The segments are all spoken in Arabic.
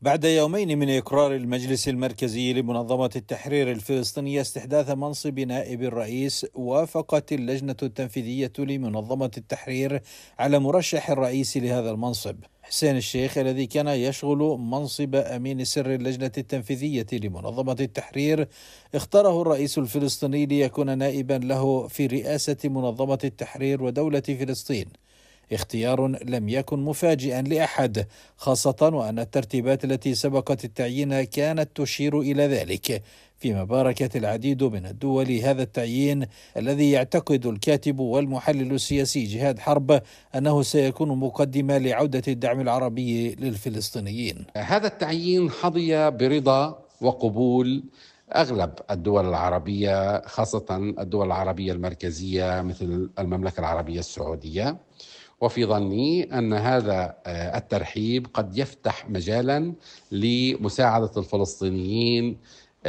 بعد يومين من إقرار المجلس المركزي لمنظمة التحرير الفلسطينية استحداث منصب نائب الرئيس، وافقت اللجنة التنفيذية لمنظمة التحرير على مرشح الرئيس لهذا المنصب. حسين الشيخ الذي كان يشغل منصب أمين سر اللجنة التنفيذية لمنظمة التحرير اختاره الرئيس الفلسطيني ليكون نائبا له في رئاسة منظمة التحرير ودولة فلسطين. اختيار لم يكن مفاجئا لأحد، خاصة وأن الترتيبات التي سبقت التعيين كانت تشير إلى ذلك، فيما باركت العديد من الدول هذا التعيين الذي يعتقد الكاتب والمحلل السياسي جهاد حرب أنه سيكون مقدمة لعودة الدعم العربي للفلسطينيين. هذا التعيين حظي برضا وقبول أغلب الدول العربية، خاصة الدول العربية المركزية مثل المملكة العربية السعودية، وفي ظني أن هذا الترحيب قد يفتح مجالا لمساعدة الفلسطينيين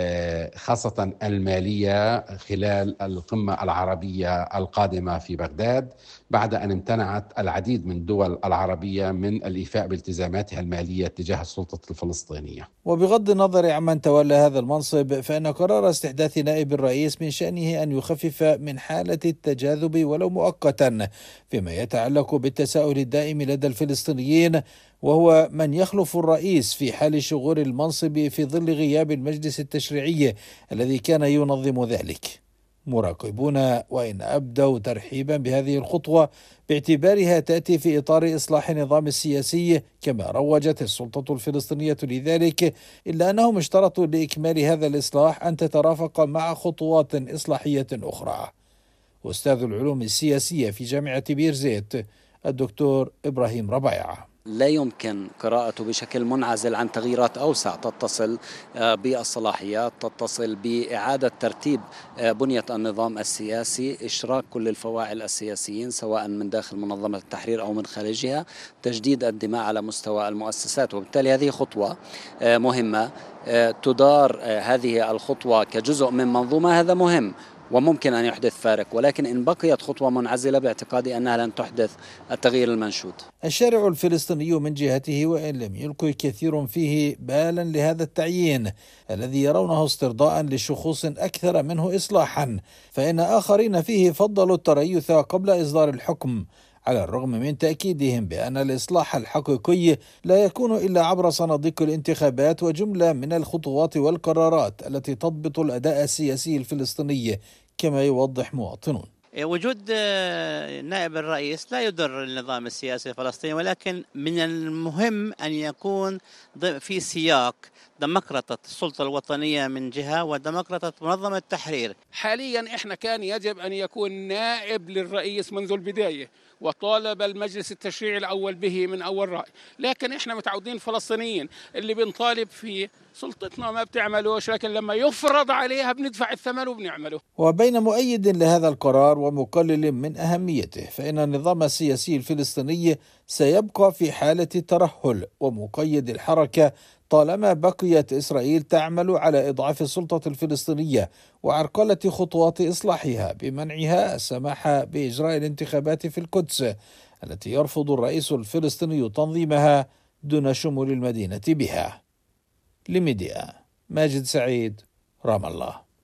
خاصة المالية خلال القمة العربية القادمة في بغداد، بعد أن امتنعت العديد من الدول العربية من الإيفاء بالتزاماتها المالية تجاه السلطة الفلسطينية. وبغض النظر عمن تولى هذا المنصب، فإن قرار استحداث نائب الرئيس من شأنه أن يخفف من حالة التجاذب ولو مؤقتا فيما يتعلق بالتساؤل الدائم لدى الفلسطينيين، وهو من يخلف الرئيس في حال شغور المنصب في ظل غياب المجلس التشريعي الذي كان ينظم ذلك. مراقبون وإن أبدوا ترحيبا بهذه الخطوة باعتبارها تأتي في إطار إصلاح النظام السياسي كما روجت السلطة الفلسطينية لذلك، إلا أنهم اشترطوا لإكمال هذا الإصلاح أن تترافق مع خطوات إصلاحية أخرى. أستاذ العلوم السياسية في جامعة بيرزيت الدكتور إبراهيم ربيعة: لا يمكن قراءته بشكل منعزل عن تغييرات أوسع تتصل بالصلاحيات، تتصل بإعادة ترتيب بنية النظام السياسي، إشراك كل الفواعل السياسيين سواء من داخل منظمة التحرير أو من خارجها، تجديد الدماء على مستوى المؤسسات. وبالتالي هذه خطوة مهمة تدار هذه الخطوة كجزء من منظومة، هذا مهم وممكن أن يحدث فارق، ولكن إن بقيت خطوة منعزلة باعتقادي أنها لن تحدث التغيير المنشود. الشارع الفلسطيني من جهته، وإن لم يلقي كثير فيه بالا لهذا التعيين الذي يرونه استرضاء لشخوص أكثر منه إصلاحا، فإن آخرين فيه فضلوا التريث قبل إصدار الحكم، على الرغم من تأكيدهم بأن الإصلاح الحقيقي لا يكون إلا عبر صناديق الانتخابات وجملة من الخطوات والقرارات التي تضبط الأداء السياسي الفلسطيني، كما يوضح مواطنون. وجود نائب الرئيس لا يضر النظام السياسي الفلسطيني، ولكن من المهم أن يكون في سياق ديمقراطية السلطة الوطنية من جهة وديمقراطية منظمة التحرير. حاليا احنا كان يجب أن يكون نائب للرئيس منذ البداية، وطالب المجلس التشريعي الأول به من أول رأي، لكن احنا متعودين فلسطينيين اللي بنطالب فيه سلطتنا ما بتعملوش، لكن لما يفرض عليها بندفع الثمن وبنعمله. وبين مؤيد لهذا القرار ومقلل من أهميته، فإن النظام السياسي الفلسطيني سيبقى في حالة ترهل ومقيد الحركة طالما بقيت إسرائيل تعمل على إضعاف السلطة الفلسطينية وعرقلة خطوات إصلاحها بمنعها السماح بإجراء الانتخابات في القدس التي يرفض الرئيس الفلسطيني تنظيمها دون شمول المدينة بها. لميديا، ماجد سعيد، رام الله.